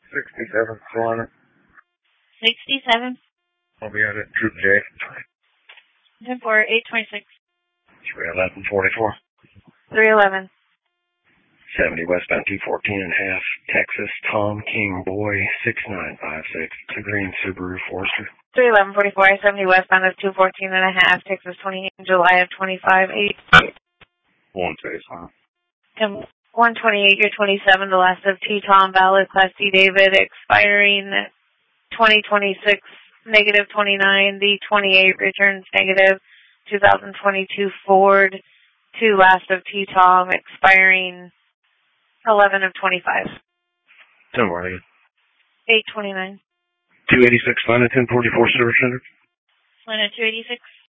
67, Solana. 67. I'll be out at Troop J. 10-4, 826. 311-44. 311. 70 westbound 214 and a half, Texas, Tom King Boy, 6956. The green Subaru Forester. 311-44, 70 westbound of 214 and a half, Texas, 28, July of 25, 8. 128, you're 27, the last of T. Tom, valid, Class C David, expiring 2026, negative 29, the 28 returns negative, 2022 Ford, 2 last of T. Tom, expiring 11 of 25. 10 more again. 829. 286, Lana 1044, Silver Center. Lana 286.